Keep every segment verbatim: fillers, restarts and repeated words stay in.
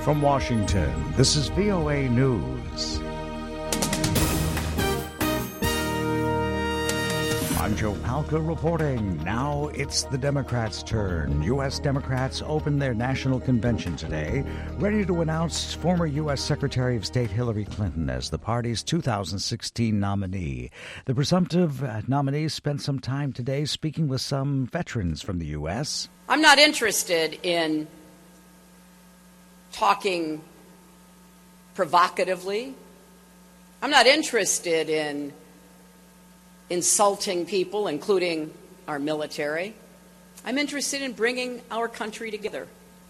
From Washington, this is V O A News. I'm Joe Palca reporting. Now it's the Democrats' turn. U S Democrats opened their national convention today, ready to announce former U S Secretary of State Hillary Clinton as the party's two thousand sixteen nominee. The presumptive nominee spent some time today speaking with some veterans from the U S. I'm not interested in talking provocatively. I'm not interested in insulting people, including our military. I'm interested in bringing our country together.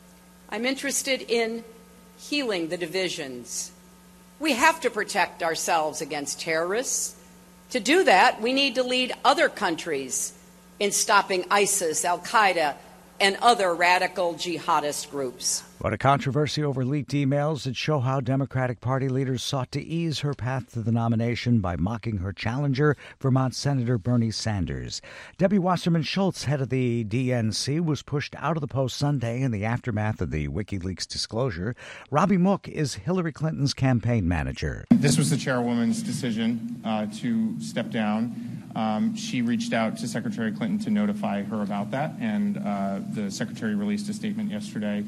I'm interested in healing the divisions. We have to protect ourselves against terrorists. To do that, we need to lead other countries in stopping ISIS, Al-Qaeda, and other radical jihadist groups. But a controversy over leaked emails that show how Democratic Party leaders sought to ease her path to the nomination by mocking her challenger, Vermont Senator Bernie Sanders. Debbie Wasserman Schultz, head of the D N C, was pushed out of the post Sunday in the aftermath of the WikiLeaks disclosure. Robbie Mook is Hillary Clinton's campaign manager. This was the chairwoman's decision uh, to step down. Um, she reached out to Secretary Clinton to notify her about that, and uh, the secretary released a statement yesterday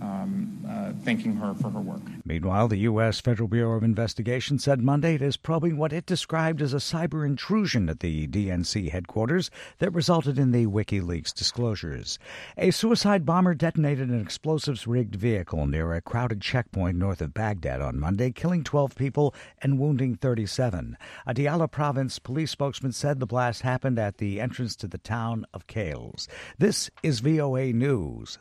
Um, uh, thanking her for her work. Meanwhile, the U S. Federal Bureau of Investigation said Monday it is probing what it described as a cyber intrusion at the D N C headquarters that resulted in the WikiLeaks disclosures. A suicide bomber detonated an explosives-rigged vehicle near a crowded checkpoint north of Baghdad on Monday, killing twelve people and wounding thirty-seven. A Diyala province police spokesman said the blast happened at the entrance to the town of Kales. This is V O A News.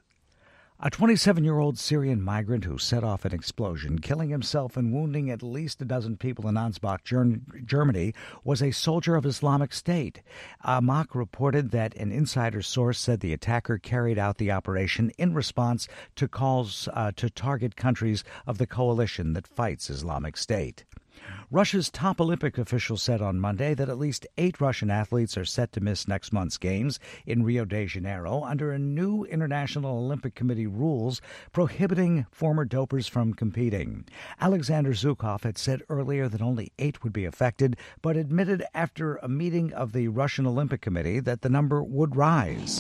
A twenty-seven-year-old Syrian migrant who set off an explosion, killing himself and wounding at least a dozen people in Ansbach, Germany, was a soldier of Islamic State. Amaq reported that an insider source said the attacker carried out the operation in response to calls uh, to target countries of the coalition that fights Islamic State. Russia's top Olympic official said on Monday that at least eight Russian athletes are set to miss next month's games in Rio de Janeiro under a new International Olympic Committee rules prohibiting former dopers from competing. Alexander Zhukov had said earlier that only eight would be affected, but admitted after a meeting of the Russian Olympic Committee that the number would rise.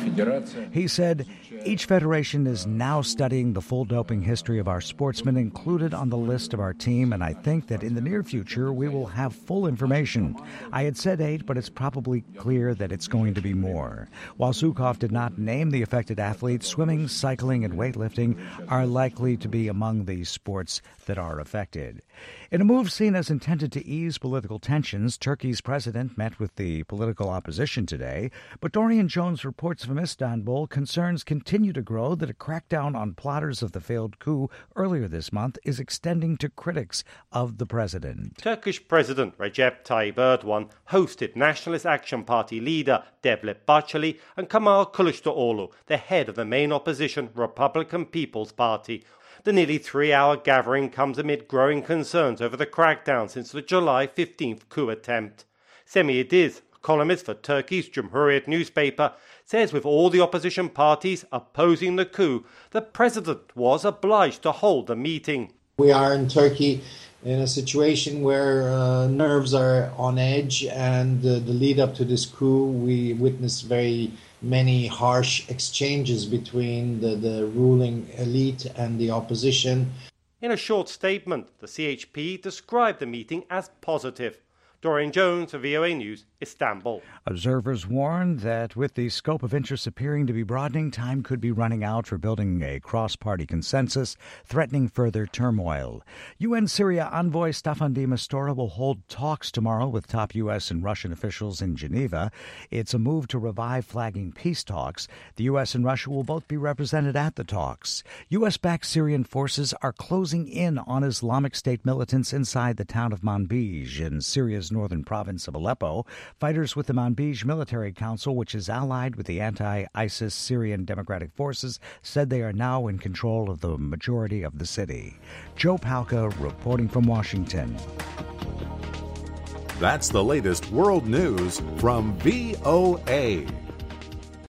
He said, "Each federation is now studying the full doping history of our sportsmen included on the list of our team, and I think that in the near future we will have full information. I had said eight, but it's probably clear that it's going to be more." While Zhukov did not name the affected athletes, swimming, cycling, and weightlifting are likely to be among the sports that are affected. In a move seen as intended to ease political tensions, Turkey's president met with the political opposition today, but Dorian Jones reports from Istanbul concerns continue to grow that a crackdown on plotters of the failed coup earlier this month is extending to critics of the president. Turkish President Recep Tayyip Erdogan hosted Nationalist Action Party leader Devlet Bahçeli and Kemal Kılıçdaroğlu, the head of the main opposition Republican People's Party. The nearly three-hour gathering comes amid growing concerns over the crackdown since the July fifteenth coup attempt. Semih Ediz, a columnist for Turkey's Cumhuriyet newspaper, says with all the opposition parties opposing the coup, the president was obliged to hold the meeting. We are in Turkey in a situation where uh, nerves are on edge, and uh, the lead up to this coup, we witnessed very many harsh exchanges between the, the ruling elite and the opposition. In a short statement, the C H P described the meeting as positive. Dorian Jones for V O A News, Istanbul. Observers warn that with the scope of interest appearing to be broadening, time could be running out for building a cross-party consensus, threatening further turmoil. U N Syria envoy Staffan de Mistura will hold talks tomorrow with top U S and Russian officials in Geneva. It's a move to revive flagging peace talks. The U S and Russia will both be represented at the talks. U S-backed Syrian forces are closing in on Islamic State militants inside the town of Manbij in Syria's northern province of Aleppo. Fighters with the Manbij Military Council, which is allied with the anti-ISIS Syrian Democratic Forces, said they are now in control of the majority of the city. Joe Palca reporting from Washington. That's the latest world news from V O A.